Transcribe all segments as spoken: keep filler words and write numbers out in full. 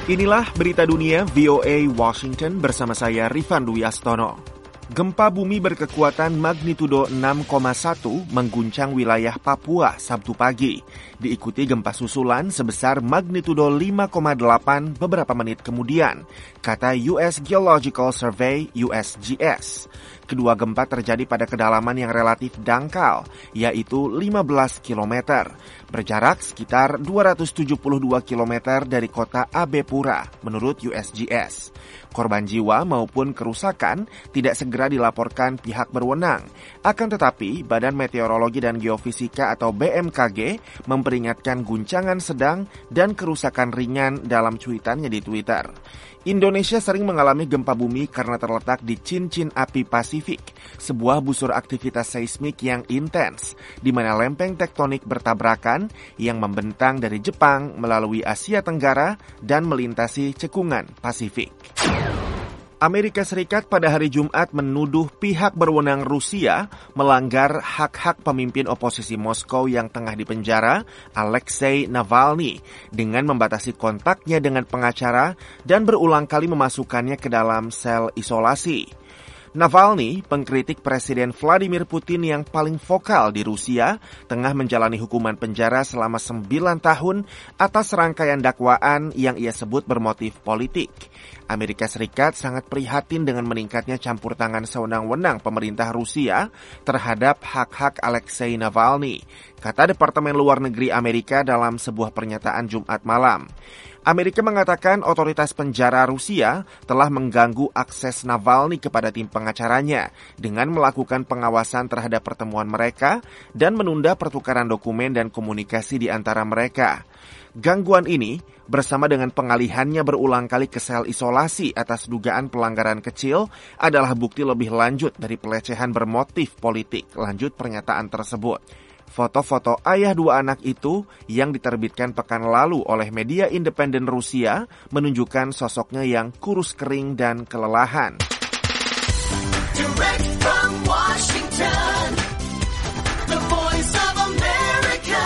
Inilah berita dunia V O A Washington bersama saya Rifan Dwi Astono. Gempa bumi berkekuatan magnitudo enam koma satu mengguncang wilayah Papua Sabtu pagi. Diikuti gempa susulan sebesar magnitudo lima koma delapan beberapa menit kemudian, kata U S Geological Survey U S G S. Kedua gempa terjadi pada kedalaman yang relatif dangkal, yaitu lima belas kilometer, berjarak sekitar dua ratus tujuh puluh dua kilometer dari kota Abepura, menurut U S G S. Korban jiwa maupun kerusakan tidak segera dilaporkan pihak berwenang. Akan tetapi, Badan Meteorologi dan Geofisika atau B M K G memperingatkan guncangan sedang dan kerusakan ringan dalam cuitannya di Twitter. Indonesia sering mengalami gempa bumi karena terletak di cincin api Pasifik, sebuah busur aktivitas seismik yang intens, di mana lempeng tektonik bertabrakan yang membentang dari Jepang melalui Asia Tenggara dan melintasi cekungan Pasifik. Amerika Serikat pada hari Jumat menuduh pihak berwenang Rusia melanggar hak-hak pemimpin oposisi Moskow yang tengah dipenjara, Alexei Navalny, dengan membatasi kontaknya dengan pengacara dan berulang kali memasukkannya ke dalam sel isolasi. Navalny, pengkritik Presiden Vladimir Putin yang paling vokal di Rusia, tengah menjalani hukuman penjara selama sembilan tahun atas rangkaian dakwaan yang ia sebut bermotif politik. Amerika Serikat sangat prihatin dengan meningkatnya campur tangan sewenang-wenang pemerintah Rusia terhadap hak-hak Alexei Navalny, kata Departemen Luar Negeri Amerika dalam sebuah pernyataan Jumat malam. Amerika mengatakan otoritas penjara Rusia telah mengganggu akses Navalny kepada tim pengacaranya dengan melakukan pengawasan terhadap pertemuan mereka dan menunda pertukaran dokumen dan komunikasi di antara mereka. Gangguan ini bersama dengan pengalihannya berulang kali ke sel isolasi atas dugaan pelanggaran kecil adalah bukti lebih lanjut dari pelecehan bermotif politik, lanjut pernyataan tersebut. Foto-foto ayah dua anak itu yang diterbitkan pekan lalu oleh media independen Rusia menunjukkan sosoknya yang kurus kering dan kelelahan. Direct from Washington, the voice of America,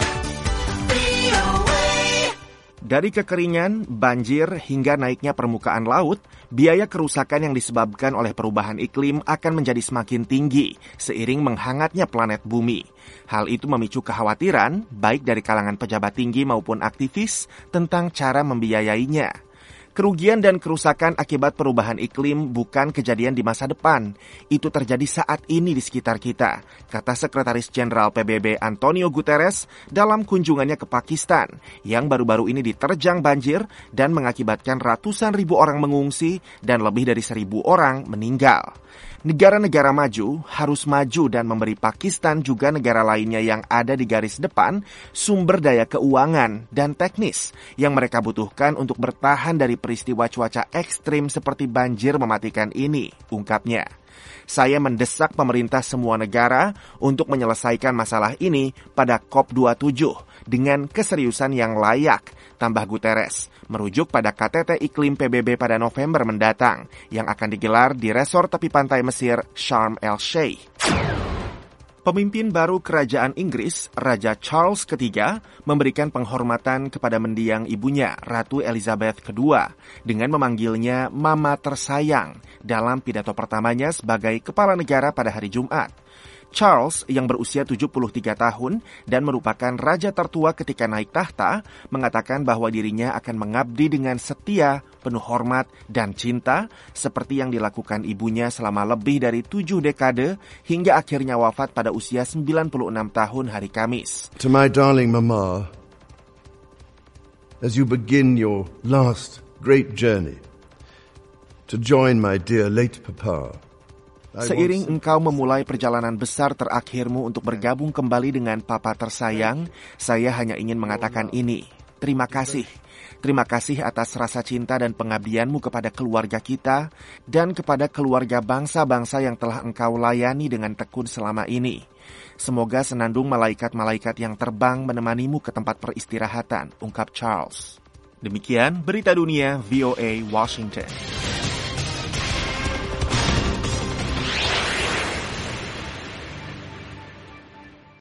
V O A. Dari kekeringan, banjir, hingga naiknya permukaan laut, biaya kerusakan yang disebabkan oleh perubahan iklim akan menjadi semakin tinggi seiring menghangatnya planet bumi. Hal itu memicu kekhawatiran, baik dari kalangan pejabat tinggi maupun aktivis, tentang cara membiayainya. Kerugian dan kerusakan akibat perubahan iklim bukan kejadian di masa depan. Itu terjadi saat ini di sekitar kita, kata Sekretaris Jenderal P B B Antonio Guterres dalam kunjungannya ke Pakistan, yang baru-baru ini diterjang banjir dan mengakibatkan ratusan ribu orang mengungsi dan lebih dari seribu orang meninggal. Negara-negara maju harus maju dan memberi Pakistan juga negara lainnya yang ada di garis depan sumber daya keuangan dan teknis yang mereka butuhkan untuk bertahan dari peristiwa cuaca ekstrim seperti banjir mematikan ini, ungkapnya. Saya mendesak pemerintah semua negara untuk menyelesaikan masalah ini pada COP dua puluh tujuh dengan keseriusan yang layak, tambah Guterres, merujuk pada K T T Iklim P B B pada November mendatang yang akan digelar di resor tepi pantai Mesir Sharm el-Sheikh. Pemimpin baru Kerajaan Inggris, Raja Charles ketiga, memberikan penghormatan kepada mendiang ibunya, Ratu Elizabeth kedua, dengan memanggilnya Mama Tersayang dalam pidato pertamanya sebagai kepala negara pada hari Jumat. Charles, yang berusia tujuh puluh tiga tahun dan merupakan raja tertua ketika naik tahta, mengatakan bahwa dirinya akan mengabdi dengan setia, penuh hormat, dan cinta, seperti yang dilakukan ibunya selama lebih dari tujuh dekade hingga akhirnya wafat pada usia sembilan puluh enam tahun hari Kamis. To my darling Mama, as you begin your last great journey to join my dear late Papa, seiring engkau memulai perjalanan besar terakhirmu untuk bergabung kembali dengan Papa tersayang, saya hanya ingin mengatakan ini. Terima kasih. Terima kasih atas rasa cinta dan pengabdianmu kepada keluarga kita dan kepada keluarga bangsa-bangsa yang telah engkau layani dengan tekun selama ini. Semoga senandung malaikat-malaikat yang terbang menemanimu ke tempat peristirahatan, ungkap Charles. Demikian berita dunia V O A Washington.